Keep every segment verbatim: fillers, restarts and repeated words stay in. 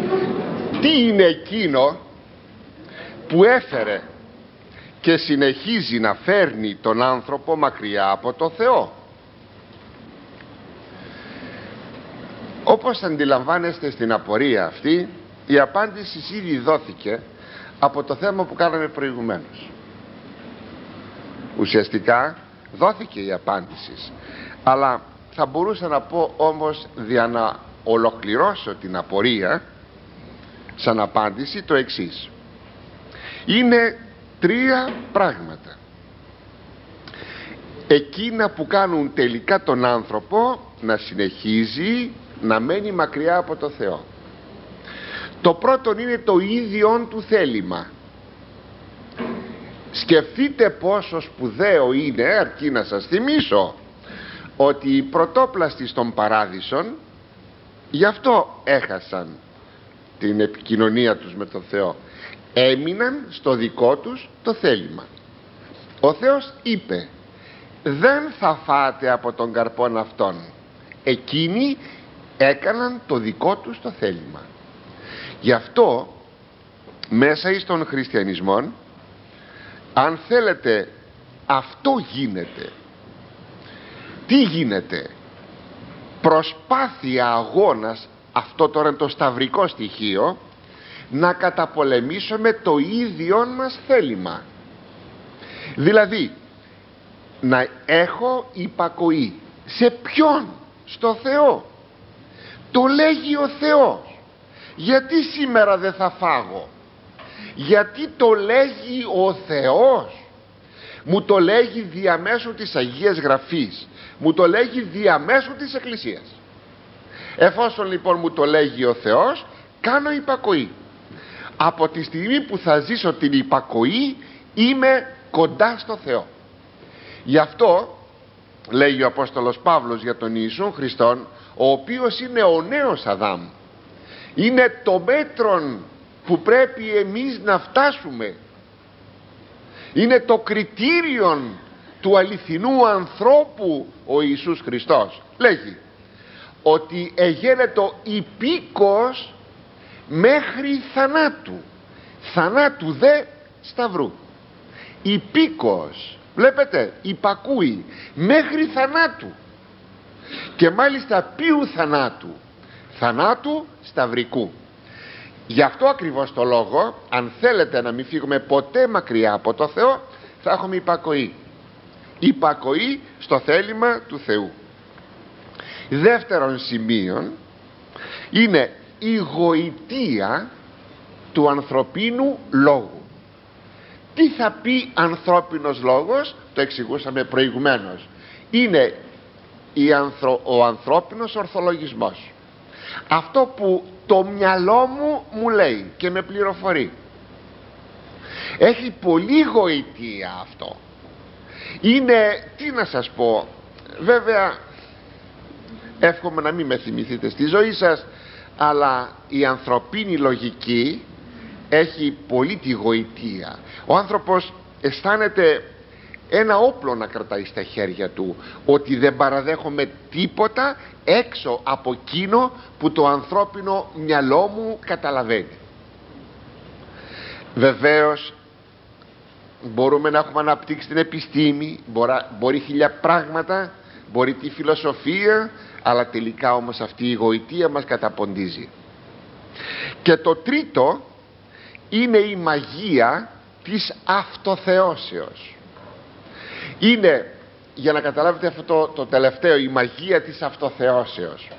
Τι είναι εκείνο που έφερε και συνεχίζει να φέρνει τον άνθρωπο μακριά από το Θεό? Όπως αντιλαμβάνεστε στην απορία αυτή, η απάντηση ήδη δόθηκε από το θέμα που κάναμε προηγουμένως. Ουσιαστικά δόθηκε η απάντηση, αλλά θα μπορούσα να πω όμως, για να ολοκληρώσω την απορία σαν απάντηση, το εξής. Είναι τρία πράγματα εκείνα που κάνουν τελικά τον άνθρωπο να συνεχίζει να μένει μακριά από το Θεό. Το πρώτο είναι το ίδιο του θέλημα. Σκεφτείτε πόσο σπουδαίο είναι, αρκεί να σας θυμίσω ότι οι πρωτόπλαστοι των παράδεισων γι' αυτό έχασαν την επικοινωνία τους με τον Θεό. Έμειναν στο δικό τους το θέλημα. Ο Θεός είπε, δεν θα φάτε από τον καρπόν αυτόν. Εκείνοι έκαναν το δικό τους το θέλημα. Γι' αυτό μέσα εις τον χριστιανισμό, αν θέλετε, αυτό γίνεται. Τι γίνεται? Προσπάθεια αγώνας, αυτό τώρα είναι το σταυρικό στοιχείο, να καταπολεμήσουμε το ίδιο μας θέλημα. Δηλαδή να έχω υπακοή. Σε ποιον? Στο Θεό. Το λέγει ο Θεός. Γιατί σήμερα δεν θα φάγω? Γιατί το λέγει ο Θεός. Μου το λέγει διαμέσου της Αγίας Γραφής, μου το λέγει διαμέσου της Εκκλησίας. Εφόσον λοιπόν μου το λέγει ο Θεός, κάνω υπακοή. Από τη στιγμή που θα ζήσω την υπακοή, είμαι κοντά στο Θεό. Γι' αυτό λέει ο Απόστολος Παύλος για τον Ιησούν Χριστόν, ο οποίος είναι ο νέος Αδάμ, είναι το μέτρον που πρέπει εμείς να φτάσουμε, είναι το κριτήριον του αληθινού ανθρώπου ο Ιησούς Χριστός. Λέγει ότι εγένετο υπήκος μέχρι θανάτου, θανάτου δε σταυρού. Υπήκος, βλέπετε, υπακούει μέχρι θανάτου, και μάλιστα ποιου θανάτου? Θανάτου σταυρικού. Γι' αυτό ακριβώς το λόγο, αν θέλετε να μην φύγουμε ποτέ μακριά από το Θεό, θα έχουμε υπακοή. Υπακοή στο θέλημα του Θεού. Δεύτερον σημείο είναι η γοητεία του ανθρωπίνου λόγου. Τι θα πει ανθρώπινος λόγος? Το εξηγούσαμε προηγουμένως. Είναι η ανθρω... ο ανθρώπινος ορθολογισμός. Αυτό που το μυαλό μου μου λέει και με πληροφορεί. Έχει πολύ γοητεία αυτό. Είναι, τι να σας πω, βέβαια εύχομαι να μην με θυμηθείτε στη ζωή σας, αλλά η ανθρωπίνη λογική έχει πολύ τη γοητεία. Ο άνθρωπος αισθάνεται ένα όπλο να κρατάει στα χέρια του, ότι δεν παραδέχομαι τίποτα έξω από εκείνο που το ανθρώπινο μυαλό μου καταλαβαίνει. Βεβαίως μπορούμε να έχουμε αναπτύξει την επιστήμη, μπορεί, μπορεί χίλια πράγματα, μπορεί τη φιλοσοφία, αλλά τελικά όμως αυτή η γοητεία μας καταποντίζει. Και το τρίτο είναι η μαγεία της αυτοθεώσεως. Είναι, για να καταλάβετε αυτό το, το τελευταίο, η μαγεία της αυτοθεώσεως.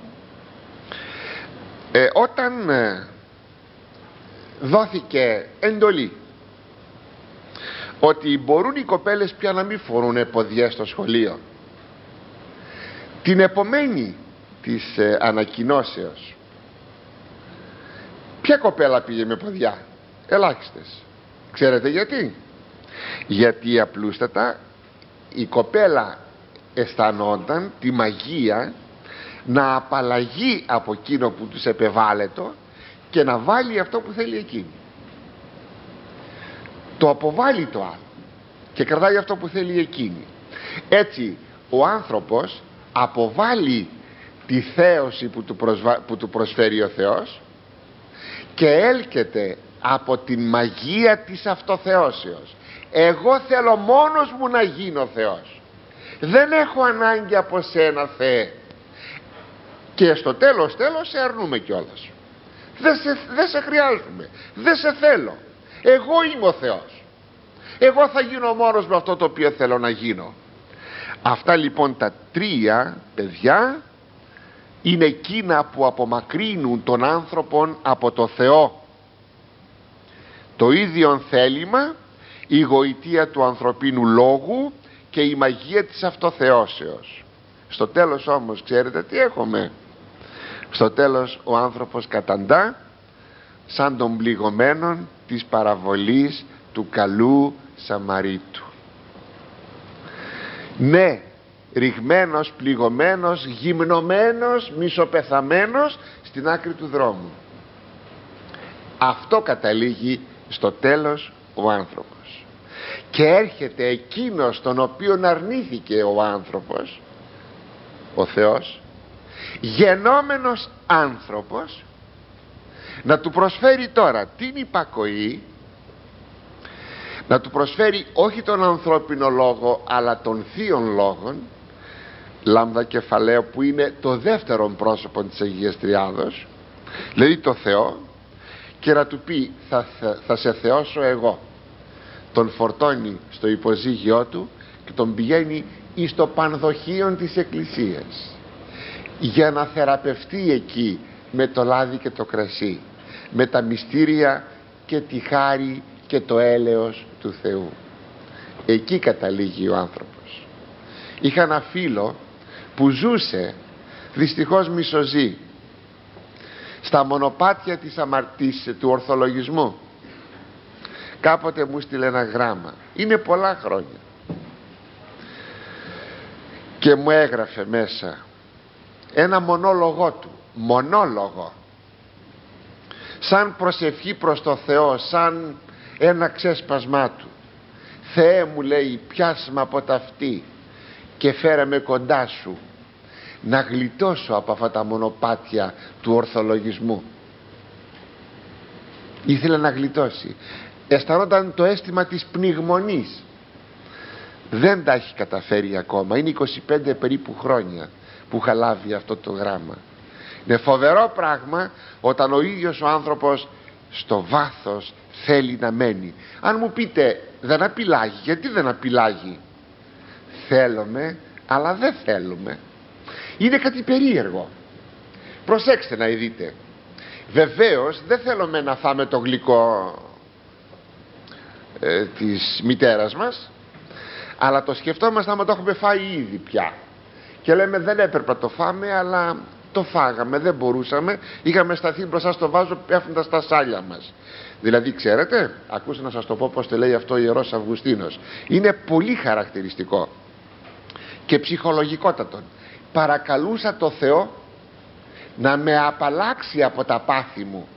Ε, όταν ε, δόθηκε εντολή ότι μπορούν οι κοπέλες πια να μην φορούν ποδιές στο σχολείο, την επομένη της ε, ανακοινώσεως, ποια κοπέλα πήγε με ποδιά? Ελάχιστες. Ξέρετε γιατί? Γιατί απλούστατα η κοπέλα αισθανόταν τη μαγεία να απαλλαγεί από εκείνο που τους επεβάλλετο και να βάλει αυτό που θέλει εκείνη. Το αποβάλλει το άλλο και κρατάει αυτό που θέλει εκείνη. Έτσι ο άνθρωπος αποβάλλει τη θέωση που του, προσβα... που του προσφέρει ο Θεός και έλκεται από την μαγεία της αυτοθεώσεως. Εγώ θέλω μόνος μου να γίνω Θεός, δεν έχω ανάγκη από σένα Θεέ, και στο τέλος τέλος σε αρνούμε κιόλας. Δεν σε, δεν σε χρειάζομαι, δεν σε θέλω, εγώ είμαι ο Θεός, εγώ θα γίνω μόνος με αυτό το οποίο θέλω να γίνω. Αυτά λοιπόν τα τρία, παιδιά, είναι εκείνα που απομακρύνουν τον άνθρωπον από το Θεό. Το ίδιον θέλημα, η γοητεία του ανθρωπίνου λόγου και η μαγεία της αυτοθεώσεως. Στο τέλος όμως ξέρετε τι έχουμε? Στο τέλος ο άνθρωπος καταντά σαν τον πληγωμένον της παραβολής του καλού Σαμαρίτου. Ναι, ρηγμένος, πληγωμένος, γυμνωμένος, μισοπεθαμένος στην άκρη του δρόμου. Αυτό καταλήγει στο τέλος ο άνθρωπος. Και έρχεται εκείνος τον οποίον αρνήθηκε ο άνθρωπος, ο Θεός, γενόμενος άνθρωπος, να του προσφέρει τώρα την υπακοή, να του προσφέρει όχι τον ανθρώπινο λόγο αλλά τον θείον λόγον, λάμδα κεφαλαίο, που είναι το δεύτερο πρόσωπο της Αγίας Τριάδος, δηλαδή το Θεό, και να του πει θα, θα, θα σε θεώσω εγώ. Τον φορτώνει στο υποζύγιό του και τον πηγαίνει εις το πανδοχείο της Εκκλησίας για να θεραπευτεί εκεί με το λάδι και το κρασί, με τα μυστήρια και τη χάρη και το έλεος του Θεού. Εκεί καταλήγει ο άνθρωπος. Είχα ένα φίλο που ζούσε, δυστυχώς μισοζεί, στα μονοπάτια της αμαρτής του ορθολογισμού. Κάποτε μου στείλε ένα γράμμα, είναι πολλά χρόνια, και μου έγραφε μέσα ένα μονόλογο του, μονόλογο, σαν προσευχή προς το Θεό, σαν ένα ξέσπασμά του. Θεέ, μου λέει, πιάσε με από ταυτί και φέρε με κοντά σου να γλιτώσω από αυτά τα μονοπάτια του ορθολογισμού. Ήθελε να γλιτώσει, αισθανόταν το αίσθημα της πνιγμονής. Δεν τα έχει καταφέρει ακόμα, είναι είκοσι πέντε περίπου χρόνια που είχα λάβει αυτό το γράμμα. Είναι φοβερό πράγμα όταν ο ίδιος ο άνθρωπος στο βάθος θέλει να μένει. Αν μου πείτε δεν απειλάγει, γιατί δεν απειλάγει? Θέλουμε αλλά δεν θέλουμε. Είναι κάτι περίεργο. Προσέξτε να δείτε. Βεβαίως δεν θέλουμε να φάμε το γλυκό ε, της μητέρας μας, αλλά το σκεφτόμαστε άμα το έχουμε φάει ήδη πια και λέμε δεν έπρεπε να το φάμε, αλλά το φάγαμε, δεν μπορούσαμε, είχαμε σταθεί μπροστά στο βάζο πέφτοντας τα σάλια μας. Δηλαδή, ξέρετε, ακούστε να σας το πω πως το λέει αυτό ο Ιερός Αυγουστίνος, είναι πολύ χαρακτηριστικό και ψυχολογικότατο. Παρακαλούσα το Θεό να με απαλλάξει από τα πάθη μου,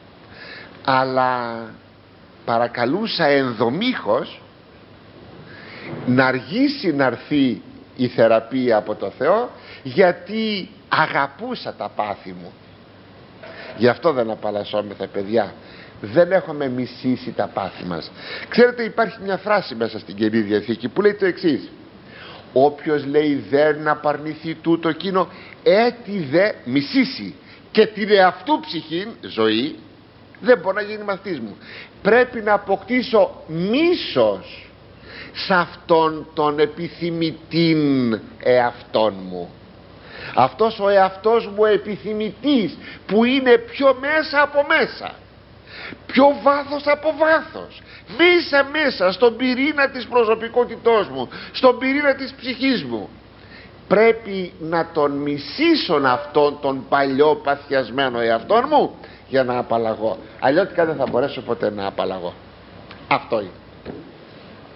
αλλά παρακαλούσα ενδομήχως να αργήσει να έρθει η θεραπεία από το Θεό, γιατί αγαπούσα τα πάθη μου. Γι' αυτό δεν απαλλασσόμεθα, παιδιά. Δεν έχουμε μισήσει τα πάθη μας. Ξέρετε, υπάρχει μια φράση μέσα στην Καινή Διαθήκη που λέει το εξής: όποιος, λέει, δεν απαρνηθεί τούτο εκείνο, έτι δε μισήσει και την εαυτού ψυχήν ζωή, δεν μπορεί να γίνει μαθητής μου. Πρέπει να αποκτήσω μίσος σε αυτόν τον επιθυμητήν εαυτόν μου. Αυτός ο εαυτός μου επιθυμητής που είναι πιο μέσα από μέσα, πιο βάθος από βάθος, μέσα μέσα στον πυρήνα της προσωπικότητός μου, στον πυρήνα της ψυχής μου, πρέπει να τον μισήσω αυτόν τον παλιό παθιασμένο εαυτόν μου για να απαλλαγώ. Αλλιώτικα δεν θα μπορέσω ποτέ να απαλλαγώ. Αυτό είναι.